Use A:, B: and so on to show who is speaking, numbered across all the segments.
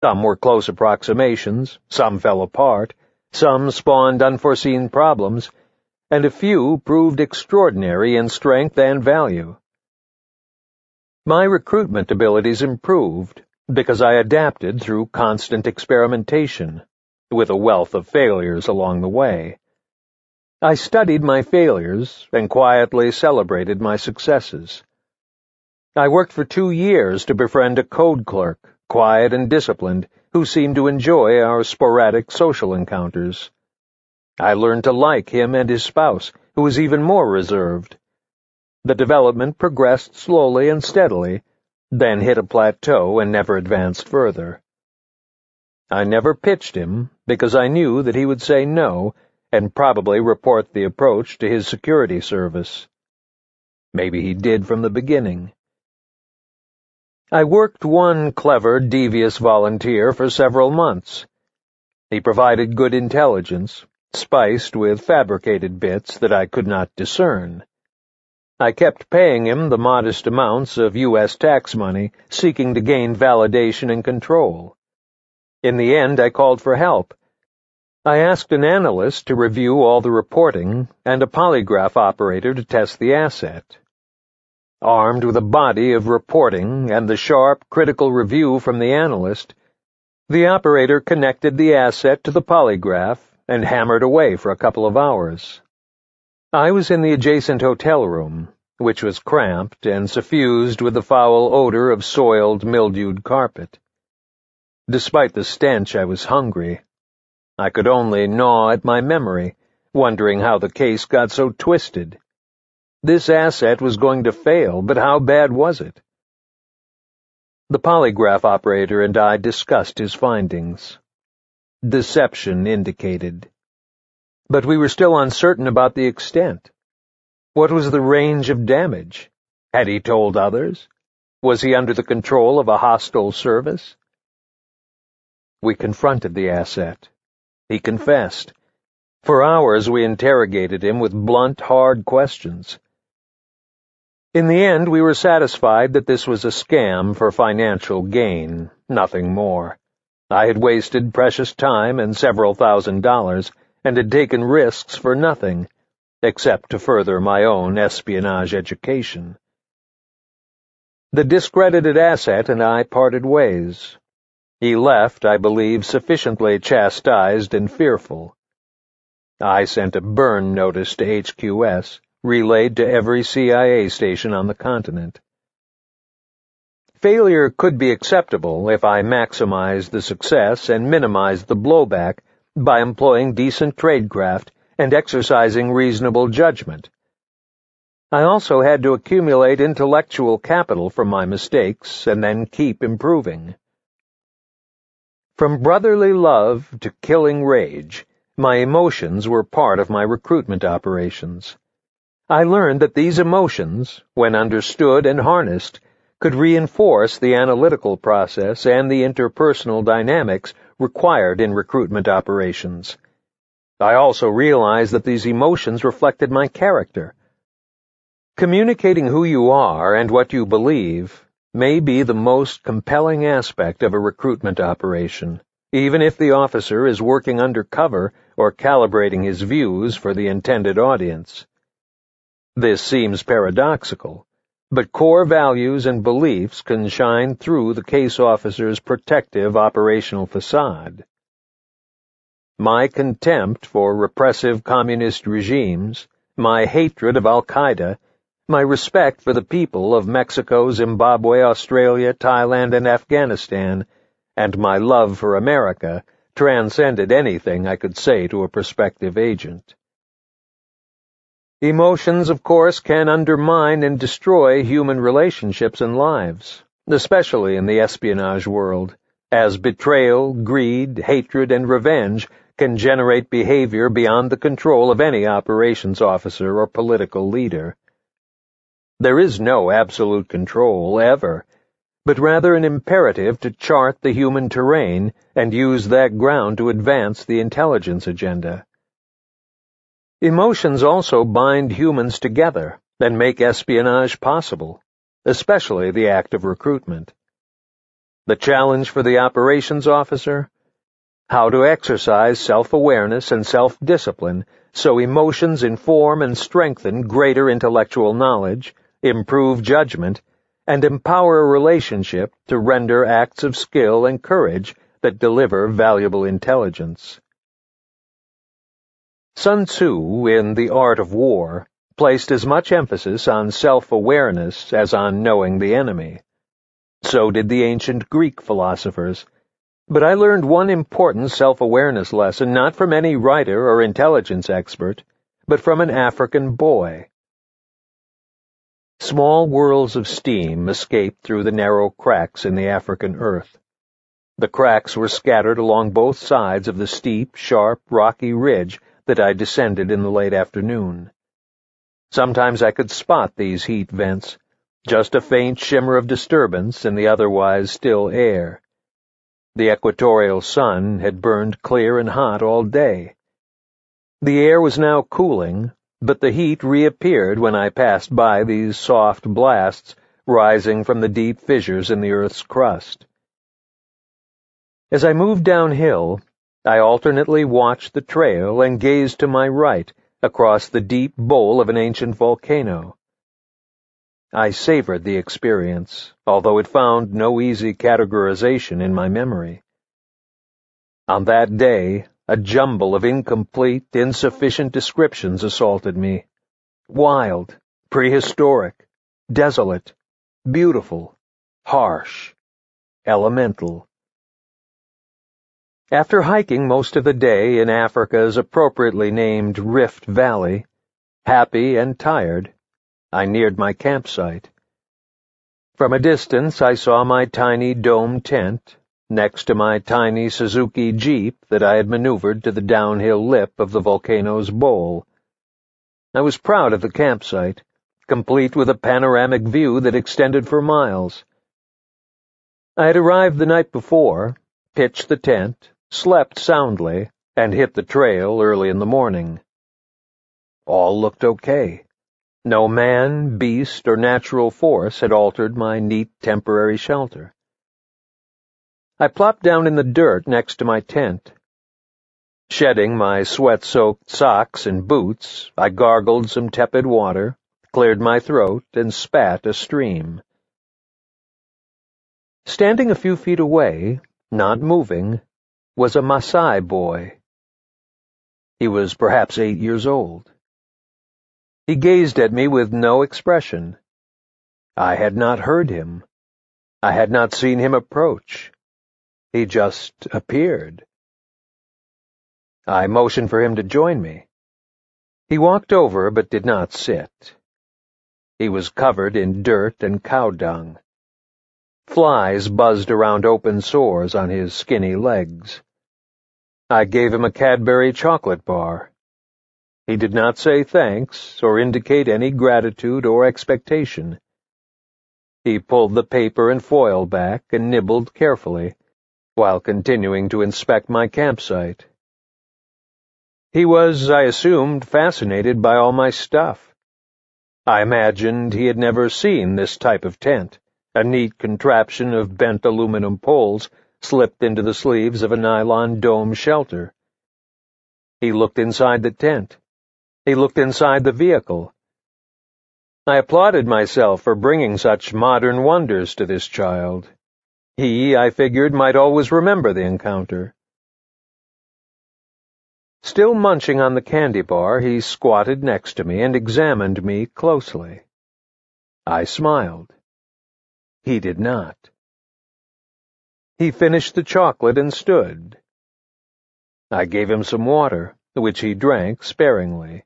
A: Some were close approximations, some fell apart, some spawned unforeseen problems, and a few proved extraordinary in strength and value. My recruitment abilities improved because I adapted through constant experimentation, with a wealth of failures along the way. I studied my failures and quietly celebrated my successes. I worked for 2 years to befriend a code clerk, quiet and disciplined, who seemed to enjoy our sporadic social encounters. I learned to like him and his spouse, who was even more reserved. The development progressed slowly and steadily, then hit a plateau and never advanced further. I never pitched him because I knew that he would say no and probably report the approach to his security service. Maybe he did from the beginning. I worked one clever, devious volunteer for several months. He provided good intelligence, spiced with fabricated bits that I could not discern. I kept paying him the modest amounts of U.S. tax money, seeking to gain validation and control. In the end, I called for help. I asked an analyst to review all the reporting and a polygraph operator to test the asset. Armed with a body of reporting and the sharp, critical review from the analyst, the operator connected the asset to the polygraph and hammered away for a couple of hours. I was in the adjacent hotel room, which was cramped and suffused with the foul odor of soiled, mildewed carpet. Despite the stench, I was hungry. I could only gnaw at my memory, wondering how the case got so twisted. This asset was going to fail, but how bad was it? The polygraph operator and I discussed his findings. Deception indicated. But we were still uncertain about the extent. What was the range of damage? Had he told others? Was he under the control of a hostile service? We confronted the asset. He confessed. For hours we interrogated him with blunt, hard questions. In the end, we were satisfied that this was a scam for financial gain, nothing more. I had wasted precious time and several $1,000s, and had taken risks for nothing, except to further my own espionage education. The discredited asset and I parted ways. He left, I believe, sufficiently chastised and fearful. I sent a burn notice to HQS, relayed to every CIA station on the continent. Failure could be acceptable if I maximized the success and minimized the blowback by employing decent tradecraft and exercising reasonable judgment. I also had to accumulate intellectual capital from my mistakes and then keep improving. From brotherly love to killing rage, my emotions were part of my recruitment operations. I learned that these emotions, when understood and harnessed, could reinforce the analytical process and the interpersonal dynamics required in recruitment operations. I also realized that these emotions reflected my character. Communicating who you are and what you believe may be the most compelling aspect of a recruitment operation, even if the officer is working undercover or calibrating his views for the intended audience. This seems paradoxical, but core values and beliefs can shine through the case officer's protective operational facade. My contempt for repressive communist regimes, my hatred of Al-Qaeda, my respect for the people of Mexico, Zimbabwe, Australia, Thailand, and Afghanistan, and my love for America transcended anything I could say to a prospective agent. Emotions, of course, can undermine and destroy human relationships and lives, especially in the espionage world, as betrayal, greed, hatred, and revenge can generate behavior beyond the control of any operations officer or political leader. There is no absolute control, ever, but rather an imperative to chart the human terrain and use that ground to advance the intelligence agenda. Emotions also bind humans together and make espionage possible, especially the act of recruitment. The challenge for the operations officer? How to exercise self-awareness and self-discipline so emotions inform and strengthen greater intellectual knowledge, improve judgment, and empower a relationship to render acts of skill and courage that deliver valuable intelligence. Sun Tzu, in The Art of War, placed as much emphasis on self-awareness as on knowing the enemy. So did the ancient Greek philosophers. But I learned one important self-awareness lesson not from any writer or intelligence expert, but from an African boy. Small whirls of steam escaped through the narrow cracks in the African earth. The cracks were scattered along both sides of the steep, sharp, rocky ridge that I descended in the late afternoon. Sometimes I could spot these heat vents, just a faint shimmer of disturbance in the otherwise still air. The equatorial sun had burned clear and hot all day. The air was now cooling, but the heat reappeared when I passed by these soft blasts rising from the deep fissures in the earth's crust. As I moved downhill, I alternately watched the trail and gazed to my right across the deep bowl of an ancient volcano. I savored the experience, although it found no easy categorization in my memory. On that day, a jumble of incomplete, insufficient descriptions assaulted me. Wild, prehistoric, desolate, beautiful, harsh, elemental. After hiking most of the day in Africa's appropriately named Rift Valley, happy and tired, I neared my campsite. From a distance I saw my tiny dome tent, next to my tiny Suzuki Jeep that I had maneuvered to the downhill lip of the volcano's bowl. I was proud of the campsite, complete with a panoramic view that extended for miles. I had arrived the night before, pitched the tent, slept soundly, and hit the trail early in the morning. All looked okay. No man, beast, or natural force had altered my neat temporary shelter. I plopped down in the dirt next to my tent. Shedding my sweat-soaked socks and boots, I gargled some tepid water, cleared my throat, and spat a stream. Standing a few feet away, not moving, was a Maasai boy. He was perhaps 8 years old. He gazed at me with no expression. I had not heard him. I had not seen him approach. He just appeared. I motioned for him to join me. He walked over but did not sit. He was covered in dirt and cow dung. Flies buzzed around open sores on his skinny legs. I gave him a Cadbury chocolate bar. He did not say thanks or indicate any gratitude or expectation. He pulled the paper and foil back and nibbled carefully, while continuing to inspect my campsite. He was, I assumed, fascinated by all my stuff. I imagined he had never seen this type of tent, a neat contraption of bent aluminum poles slipped into the sleeves of a nylon dome shelter. He looked inside the tent. He looked inside the vehicle. I applauded myself for bringing such modern wonders to this child. He, I figured, might always remember the encounter. Still munching on the candy bar, he squatted next to me and examined me closely. I smiled. He did not. He finished the chocolate and stood. I gave him some water, which he drank sparingly.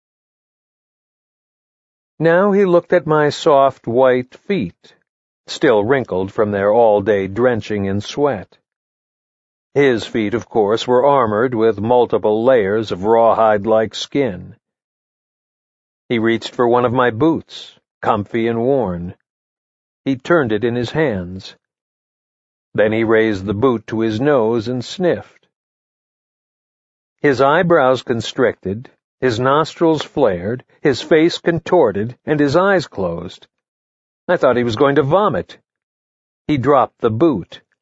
A: Now he looked at my soft white feet, still wrinkled from their all-day drenching in sweat. His feet, of course, were armored with multiple layers of rawhide-like skin. He reached for one of my boots, comfy and worn. He turned it in his hands. Then he raised the boot to his nose and sniffed. His eyebrows constricted, his nostrils flared, his face contorted, and his eyes closed. I thought he was going to vomit. He dropped the boot,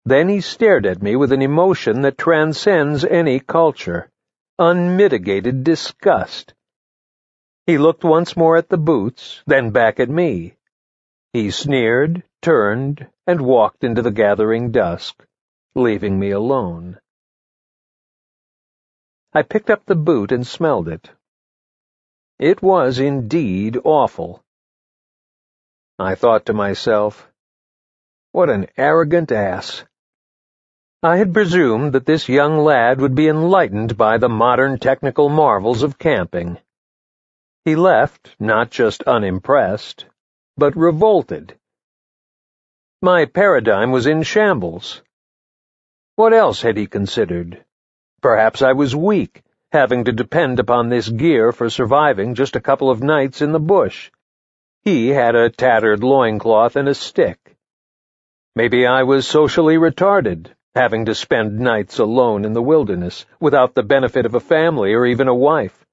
A: Then he stared at me with an emotion that transcends any culture, unmitigated disgust. He looked once more at the boots, then back at me. He sneered, turned, and walked into the gathering dusk, leaving me alone. I picked up the boot and smelled it. It was indeed awful. I thought to myself, what an arrogant ass. I had presumed that this young lad would be enlightened by the modern technical marvels of camping. He left not just unimpressed, but revolted. My paradigm was in shambles. What else had he considered? Perhaps I was weak, having to depend upon this gear for surviving just a couple of nights in the bush. He had a tattered loincloth and a stick. Maybe I was socially retarded, having to spend nights alone in the wilderness, without the benefit of a family or even a wife.